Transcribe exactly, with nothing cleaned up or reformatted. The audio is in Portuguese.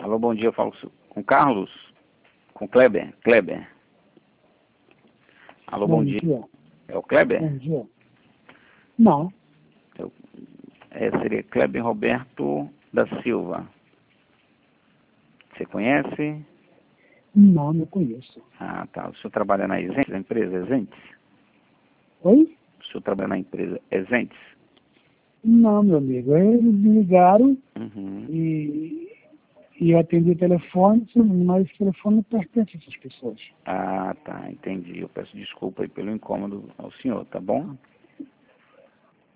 Alô, bom dia, eu falo com Carlos? Com Kleber? Kleber. Alô, bom, Bom dia. dia. É o Kleber? Bom dia. Não. Eu, é, seria Kleber Roberto da Silva. Você conhece? Não, não conheço. Ah, tá. O senhor trabalha na Exentes, na empresa Exentes? Oi? O senhor trabalha na empresa Exentes? Não, meu amigo. Eles me ligaram Uhum. e, e eu atendi o telefone, mas o telefone não pertence a essas pessoas. Ah, tá. Entendi. Eu peço desculpa aí pelo incômodo ao senhor, tá bom?